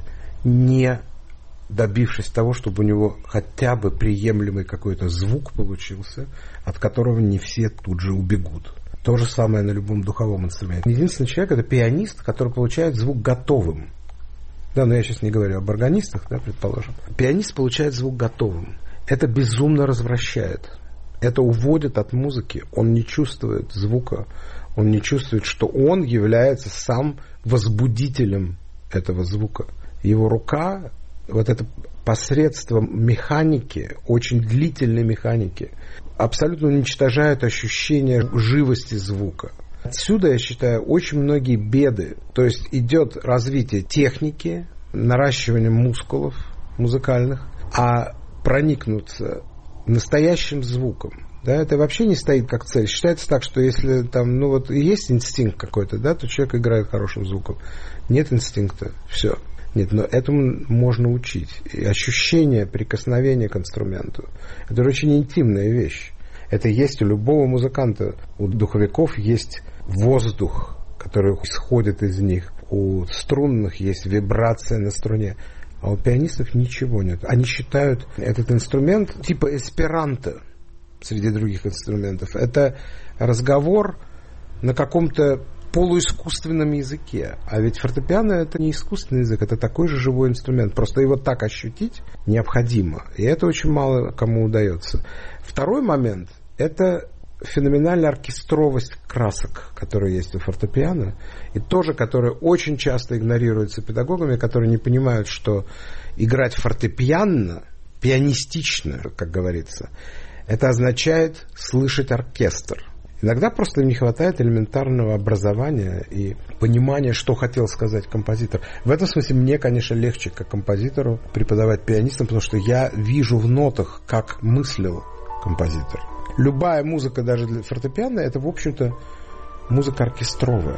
не добившись того, чтобы у него хотя бы приемлемый какой-то звук получился, от которого не все тут же убегут. То же самое на любом духовом инструменте. Единственный человек – это пианист, который получает звук готовым. Да, но я сейчас не говорю об органистах, да, предположим. Пианист получает звук готовым. Это безумно развращает. Это уводит от музыки. Он не чувствует звука. Он не чувствует, что он является сам возбудителем этого звука. Его рука, вот это посредством механики, очень длительной механики, абсолютно уничтожает ощущение живости звука. Отсюда, я считаю, очень многие беды. То есть идет развитие техники, наращивание мускулов музыкальных, а проникнуться настоящим звуком. Да, это вообще не стоит как цель. Считается так, что если там, ну вот есть инстинкт какой-то, да, то человек играет хорошим звуком. Нет инстинкта, все. Нет, но этому можно учить. И ощущение прикосновения к инструменту – это очень интимная вещь. Это есть у любого музыканта. У духовиков есть воздух, который исходит из них. У струнных есть вибрация на струне. А у пианистов ничего нет. Они считают этот инструмент типа эсперанто среди других инструментов. Это разговор на каком-то полуискусственном языке. А ведь фортепиано – это не искусственный язык, это такой же живой инструмент. Просто его так ощутить необходимо. И это очень мало кому удается. Второй момент – это феноменальная оркестровость красок, которая есть у фортепиано, и тоже, которая очень часто игнорируется педагогами, которые не понимают, что играть фортепиано, пианистично, как говорится, это означает слышать оркестр. Иногда просто не хватает элементарного образования и понимания, что хотел сказать композитор. В этом смысле мне, конечно, легче, как композитору, преподавать пианистам, потому что я вижу в нотах, как мыслил композитор. Любая музыка, даже для фортепиано, это, в общем-то, музыка оркестровая.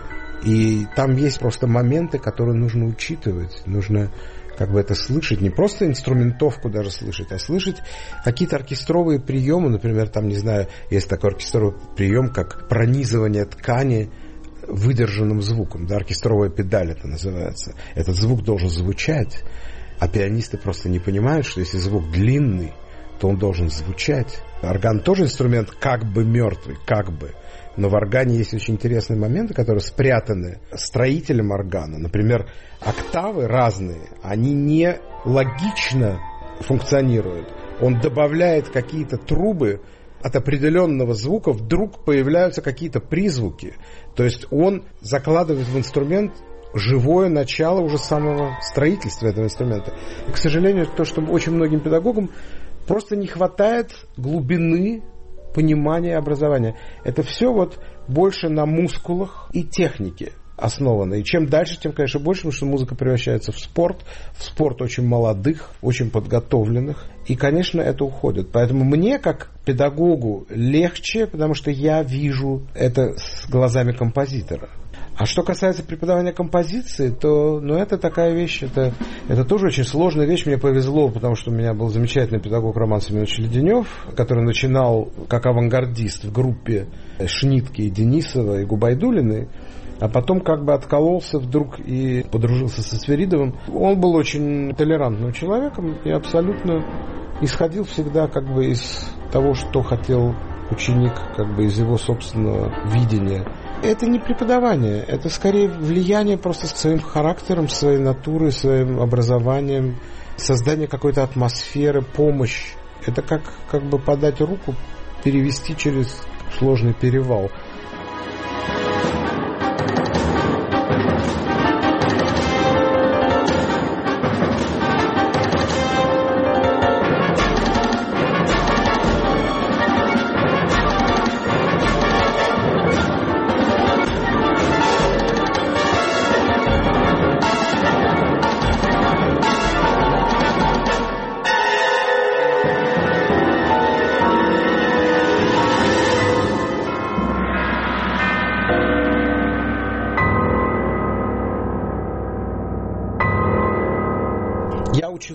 И там есть просто моменты, которые нужно учитывать. Нужно как бы это слышать, не просто инструментовку даже слышать, а слышать какие-то оркестровые приемы. Например, там, не знаю, есть такой оркестровый прием, как пронизывание ткани выдержанным звуком. Да, оркестровая педаль это называется. Этот звук должен звучать, а пианисты просто не понимают, что если звук длинный, то он должен звучать. Орган тоже инструмент как бы мертвый, как бы. Но в органе есть очень интересные моменты, которые спрятаны строителем органа. Например, октавы разные, они не логично функционируют. Он добавляет какие-то трубы, от определенного звука вдруг появляются какие-то призвуки. То есть он закладывает в инструмент живое начало уже самого строительства этого инструмента. И, к сожалению, то, что очень многим педагогам просто не хватает глубины понимания образования. Это все вот больше на мускулах и технике основано. И чем дальше, тем, конечно, больше, потому что музыка превращается в спорт. В спорт очень молодых, очень подготовленных. И, конечно, это уходит. Поэтому мне, как педагогу, легче, потому что я вижу это с глазами композитора. А что касается преподавания композиции, то это такая вещь, это тоже очень сложная вещь. Мне повезло, потому что у меня был замечательный педагог Роман Семенович Леденев, который начинал как авангардист в группе Шнитки и Денисова и Губайдулиной, а потом как бы откололся вдруг и подружился со Сверидовым. Он был очень толерантным человеком и абсолютно исходил всегда как бы из того, что хотел ученик, как бы из его собственного видения. Это не преподавание, это скорее влияние просто своим характером, своей натурой, своим образованием, создание какой-то атмосферы, помощь. Это как бы подать руку, перевести через сложный перевал.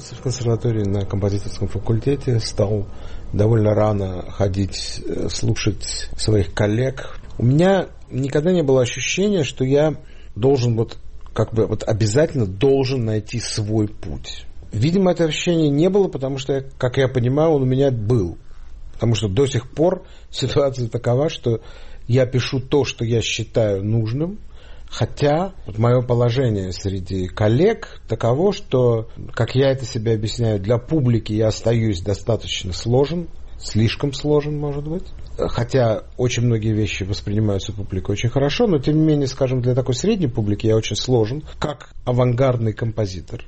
учиться в консерватории на композиторском факультете, стал довольно рано ходить, слушать своих коллег. У меня никогда не было ощущения, что я должен обязательно должен найти свой путь. Видимо, это ощущение не было, потому что, как я понимаю, он у меня был. Потому что до сих пор ситуация такова, что я пишу то, что я считаю нужным, хотя мое положение среди коллег таково, что, как я это себе объясняю, для публики я остаюсь достаточно сложен, слишком сложен, может быть. Хотя очень многие вещи воспринимаются публикой очень хорошо, но тем не менее, скажем, для такой средней публики я очень сложен, как авангардный композитор.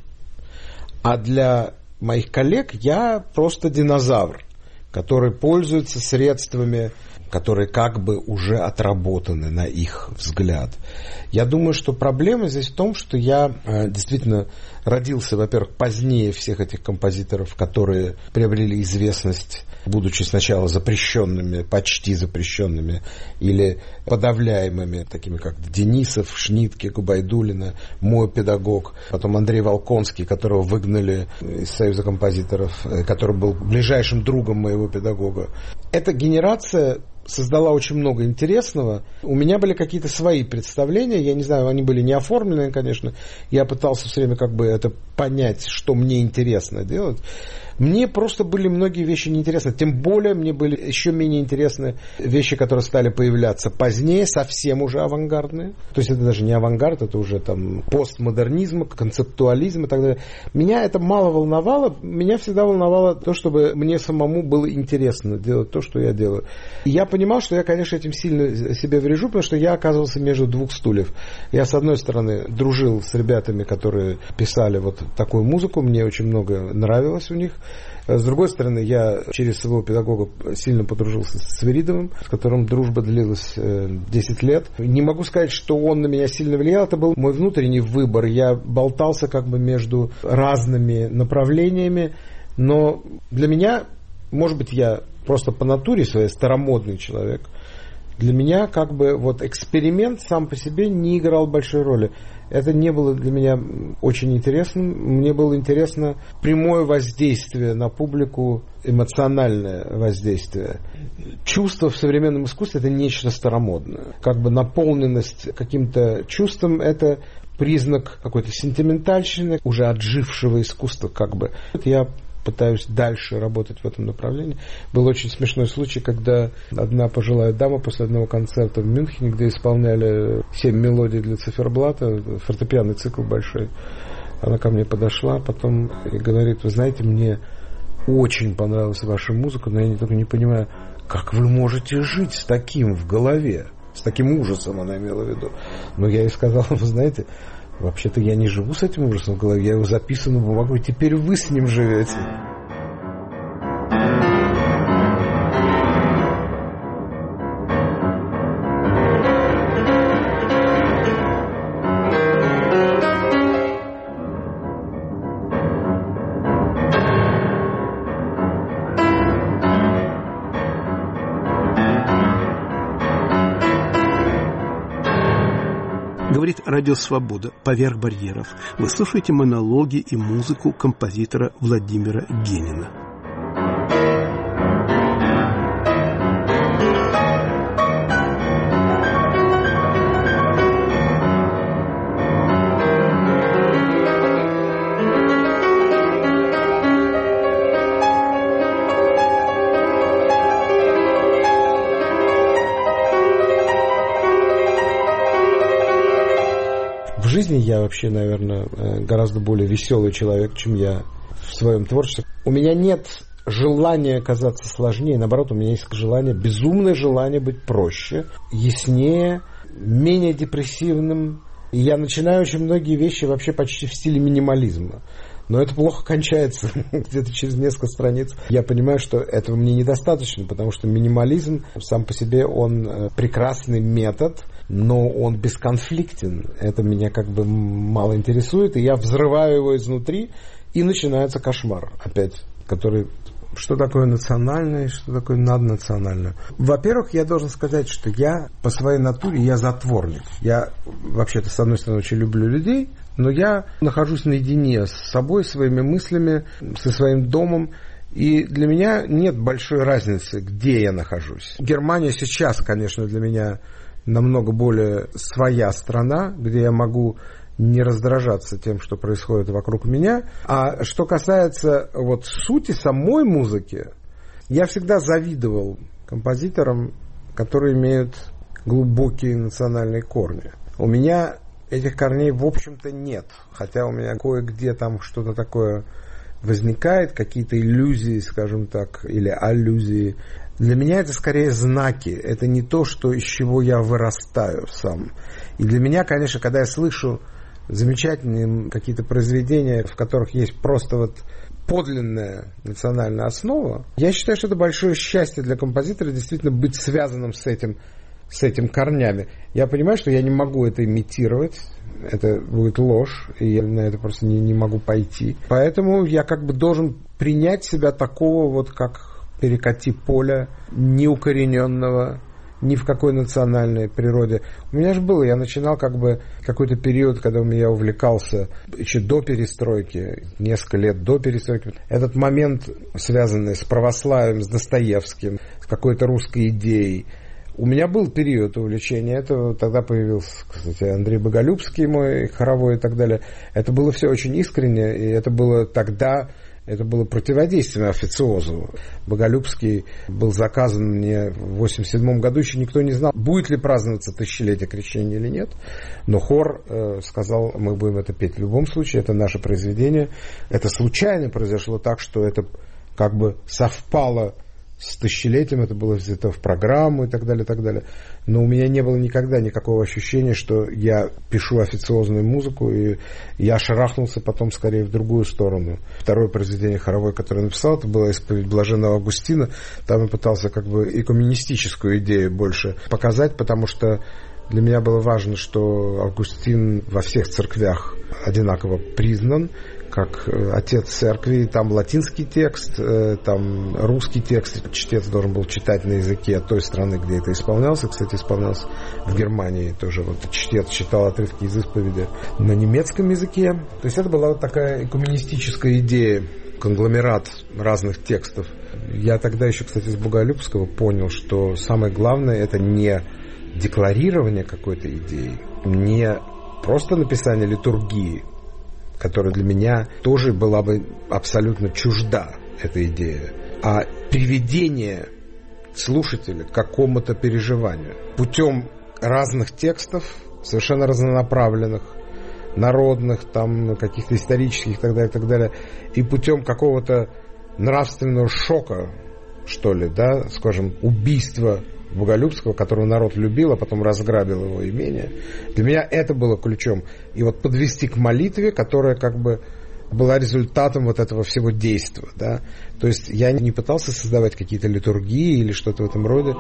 А для моих коллег я просто динозавр, который пользуется средствами, которые как бы уже отработаны на их взгляд. Я думаю, что проблема здесь в том, что я действительно родился, во-первых, позднее всех этих композиторов, которые приобрели известность, будучи сначала запрещенными, почти запрещенными или подавляемыми, такими как Денисов, Шнитке, Губайдуллина, мой педагог, потом Андрей Волконский, которого выгнали из Союза композиторов, который был ближайшим другом моего педагога. Эта генерация создала очень много интересного. У меня были какие-то свои представления, я не знаю, они были не оформленные, конечно. Я пытался все время это понять, что мне интересно делать. Мне просто были многие вещи неинтересны. Тем более мне были еще менее интересны вещи, которые стали появляться позднее, совсем уже авангардные. То есть это даже не авангард, это уже постмодернизм, концептуализм и так далее. Меня это мало волновало. Меня всегда волновало то, чтобы мне самому было интересно делать то, что я делаю. И я понимал, что я, конечно, этим сильно себе врежу, потому что я оказывался между двух стульев. Я, с одной стороны, дружил с ребятами, которые писали такую музыку. Мне очень много нравилось у них. С другой стороны, я через своего педагога сильно подружился с Свиридовым, с которым дружба длилась 10 лет. Не могу сказать, что он на меня сильно влиял, это был мой внутренний выбор. Я болтался между разными направлениями, но для меня, может быть, я просто по натуре своей старомодный человек, для меня эксперимент сам по себе не играл большой роли. Это не было для меня очень интересным. Мне было интересно прямое воздействие на публику, эмоциональное воздействие. Чувство в современном искусстве – это нечто старомодное. Наполненность каким-то чувством – это признак какой-то сентиментальщины, уже отжившего искусства. Я пытаюсь дальше работать в этом направлении. Был очень смешной случай, когда одна пожилая дама после одного концерта в Мюнхене, где исполняли 7 мелодий для циферблата, фортепианный цикл большой, она ко мне подошла потом и говорит: вы знаете, мне очень понравилась ваша музыка, но я только не понимаю, как вы можете жить с таким в голове, с таким ужасом, она имела в виду. Но я ей сказал: вы знаете, вообще-то я не живу с этим ужасом в голове, я его записываю на бумагу, и теперь вы с ним живете. Говорит Радио Свобода, поверх барьеров. Вы слушаете монологи и музыку композитора Владимира Генина. В жизни я вообще, наверное, гораздо более веселый человек, чем я в своем творчестве. У меня нет желания казаться сложнее, наоборот, у меня есть желание, безумное желание быть проще, яснее, менее депрессивным. И я начинаю очень многие вещи вообще почти в стиле минимализма. Но это плохо кончается. Где-то через несколько страниц я понимаю, что этого мне недостаточно, потому что минимализм сам по себе, он прекрасный метод, но он бесконфликтен. Это меня мало интересует, и я взрываю его изнутри, и начинается кошмар опять, который... Что такое национальное, что такое наднациональное? Во-первых, я должен сказать, что я по своей натуре, я затворник. Я вообще-то, с одной стороны, очень люблю людей, Но я нахожусь наедине с собой, своими мыслями, со своим домом. И для меня нет большой разницы, где я нахожусь. Германия сейчас, конечно, для меня намного более своя страна, где я могу не раздражаться тем, что происходит вокруг меня. А что касается вот сути самой музыки, я всегда завидовал композиторам, которые имеют глубокие национальные корни. У меня этих корней, в общем-то, нет. Хотя у меня кое-где там что-то такое возникает, какие-то иллюзии, скажем так, или аллюзии. Для меня это скорее знаки. Это не то, что, из чего я вырастаю сам. И для меня, конечно, когда я слышу замечательные какие-то произведения, в которых есть просто вот подлинная национальная основа, я считаю, что это большое счастье для композитора действительно быть связанным с этим корнями. Я понимаю, что я не могу это имитировать, это будет ложь, и я на это просто не могу пойти. Поэтому я как бы должен принять себя такого вот, как перекати поля, неукорененного, ни в какой национальной природе. У меня же было, я начинал как бы какой-то период, когда я увлекался еще до перестройки, несколько лет до перестройки. Этот момент, связанный с православием, с Достоевским, с какой-то русской идеей. У меня был период увлечения этого, тогда появился, кстати, Андрей Боголюбский, мой хоровой и так далее. Это было все очень искренне, и это было тогда... Это было противодействие официозу. Боголюбский был заказан мне в 1987 году. Еще никто не знал, будет ли праздноваться тысячелетие крещения или нет. Но хор сказал, мы будем это петь в любом случае. Это наше произведение. Это случайно произошло так, что это как бы совпало с тысячелетием. Это было взято в программу и так далее, и так далее. Но у меня не было никогда никакого ощущения, что я пишу официозную музыку, и я шарахнулся потом скорее в другую сторону. Второе произведение хоровое, которое я написал, это была «Исповедь блаженного Августина». Там я пытался как бы экуменистическую идею больше показать, потому что для меня было важно, что Августин во всех церквях одинаково признан как отец церкви. Там латинский текст, там русский текст. Чтец должен был читать на языке той страны, где это исполнялся. Кстати, исполнялся в Германии тоже. Вот чтец читал отрывки из исповеди на немецком языке. То есть это была вот такая экуменистическая идея, конгломерат разных текстов. Я тогда еще, кстати, с Боголюбского понял, что самое главное это не декларирование какой-то идеи, не просто написание литургии, которая для меня тоже была бы абсолютно чужда, эта идея, а приведение слушателя к какому-то переживанию путем разных текстов, совершенно разнонаправленных, народных, там, каких-то исторических и так далее, и путем какого-то нравственного шока, что ли, да, скажем, убийства Боголюбского, которого народ любил, а потом разграбил его имение. Для меня это было ключом. И вот подвести к молитве, которая как бы была результатом вот этого всего действия. Да? То есть я не пытался создавать какие-то литургии или что-то в этом роде.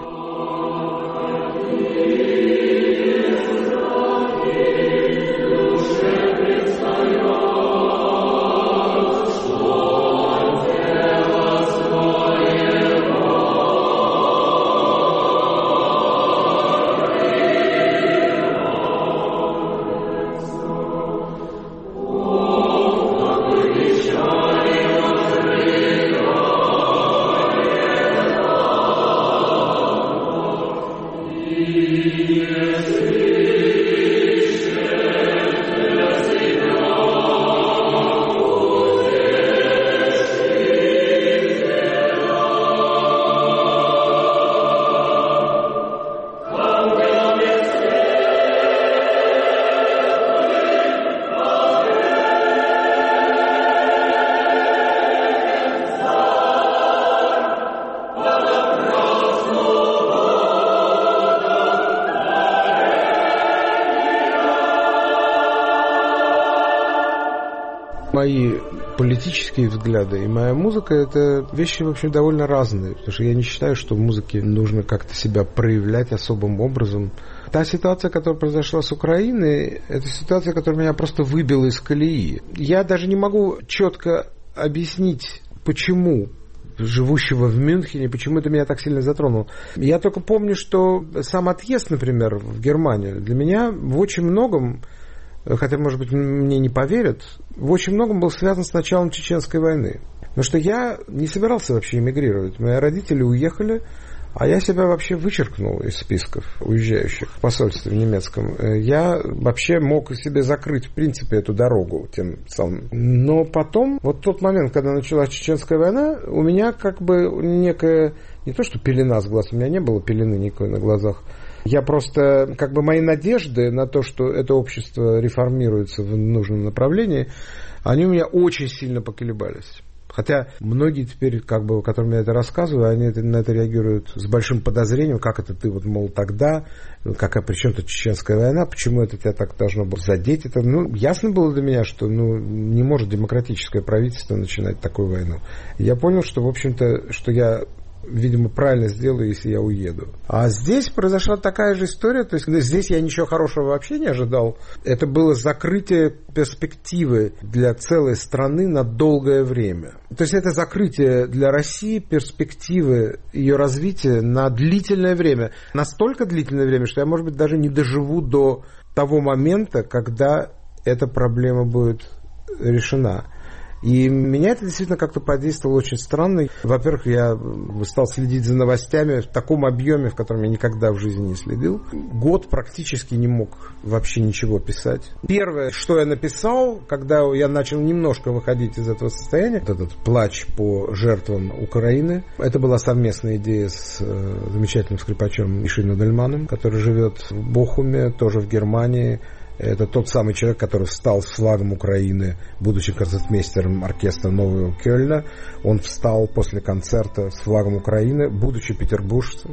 Мои политические взгляды и моя музыка — это вещи, в общем, довольно разные, потому что я не считаю, что в музыке нужно как-то себя проявлять особым образом. Та ситуация, которая произошла с Украиной, это ситуация, которая меня просто выбила из колеи. Я даже не могу четко объяснить, почему живущего в Мюнхене, почему это меня так сильно затронуло. Я только помню, что сам отъезд, например, в Германию для меня в очень многом хотя, может быть, мне не поверят, в очень многом был связан с началом Чеченской войны. Потому что я не собирался вообще эмигрировать. Мои родители уехали, а я себя вообще вычеркнул из списков уезжающих в посольстве немецком. Я вообще мог себе закрыть, в принципе, эту дорогу тем самым. Но потом, вот тот момент, когда началась Чеченская война, у меня как бы некая, не то что пелена с глаз, у меня не было пелены никакой на глазах. Я просто, как бы мои надежды на то, что это общество реформируется в нужном направлении, они у меня очень сильно поколебались. Хотя многие теперь, как бы, которым я это рассказываю, они на это реагируют с большим подозрением, как это ты, вот, мол, тогда, какая, при чем тут Чеченская война, почему это тебя так должно было задеть. Это, ясно было для меня, что не может демократическое правительство начинать такую войну. Я понял, что, в общем-то, что я, видимо, правильно сделаю, если я уеду. А здесь произошла такая же история, то есть здесь я ничего хорошего вообще не ожидал. Это было закрытие перспективы для целой страны на долгое время. То есть это закрытие для России перспективы ее развития на длительное время. Настолько длительное время, что я, может быть, даже не доживу до того момента, когда эта проблема будет решена. И меня это действительно как-то подействовало очень странно. Во-первых, я стал следить за новостями в таком объеме, в котором я никогда в жизни не следил. Год практически не мог вообще ничего писать. Первое, что я написал, когда я начал немножко выходить из этого состояния, вот этот плач по жертвам Украины, это была совместная идея с замечательным скрипачом Мишей Нудельманом, который живет в Бохуме, тоже в Германии. Это тот самый человек, который встал с флагом Украины, будучи концертмейстером оркестра Нового Кёльна. Он встал после концерта с флагом Украины, будучи петербуржцем.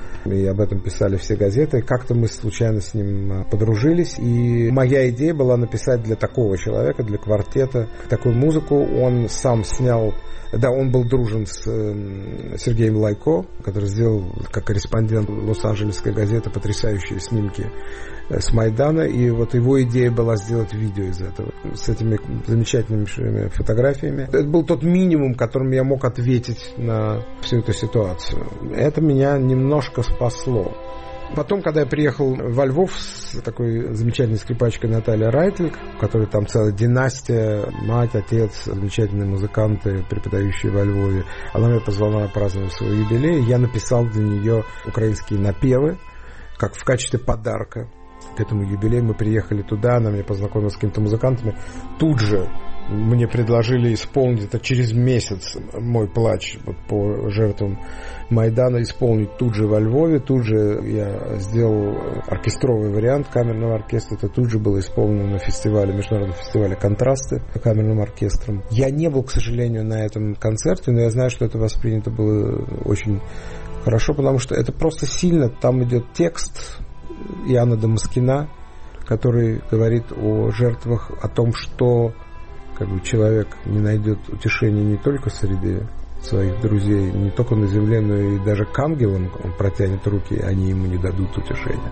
И об этом писали все газеты. Как-то мы случайно с ним подружились. И моя идея была написать для такого человека, для квартета, такую музыку. Он сам снял... Да, он был дружен с Сергеем Лайко, который сделал, как корреспондент Лос-Анджелесской газеты, потрясающие снимки с Майдана. И вот его идея была сделать видео из этого, с этими замечательными фотографиями. Это был тот минимум, которым я мог ответить на всю эту ситуацию. Это меня немножко спасло. Потом, когда я приехал во Львов с такой замечательной скрипачкой Натальей Райтль, у которой там целая династия, мать, отец, замечательные музыканты, преподающие во Львове, она меня позвала праздновать свой юбилей. Я написал для нее украинские напевы, как в качестве подарка к этому юбилею. Мы приехали туда, она меня познакомила с какими-то музыкантами. Тут же мне предложили исполнить это через месяц, мой плач по жертвам Майдана, исполнить тут же во Львове. Тут же я сделал оркестровый вариант камерного оркестра. Это тут же было исполнено на фестивале, международном фестивале «Контрасты» камерным оркестром. Я не был, к сожалению, на этом концерте, но я знаю, что это воспринято было очень хорошо, потому что это просто сильно. Там идет текст Иоанна Дамаскина, который говорит о жертвах, о том, что как бы человек не найдет утешения не только среди своих друзей, не только на земле, но и даже к ангелам он протянет руки, они ему не дадут утешения.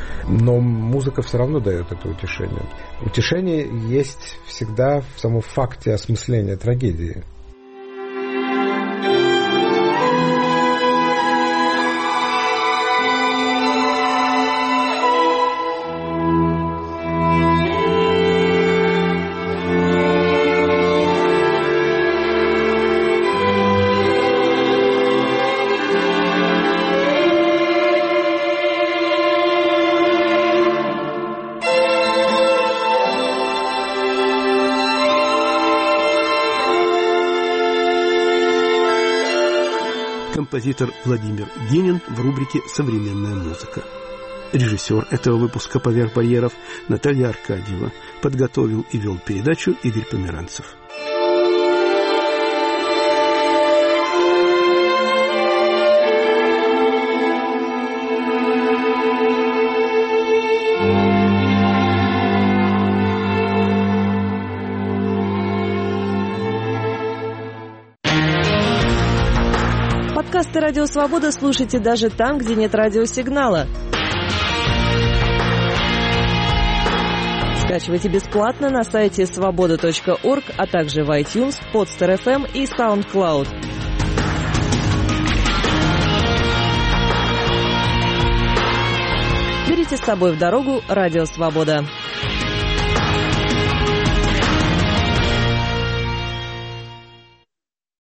Но музыка все равно дает это утешение. Утешение есть всегда в самом факте осмысления трагедии. Композитор Владимир Генин в рубрике «Современная музыка». Режиссер этого выпуска «Поверх барьеров» Наталья Аркадьева. Подготовил и вел передачу Игорь Померанцев. Подкасты «Радио Свобода» слушайте даже там, где нет радиосигнала. Скачивайте бесплатно на сайте svoboda.org, а также в iTunes, Podster.fm и SoundCloud. Берите с собой в дорогу «Радио Свобода».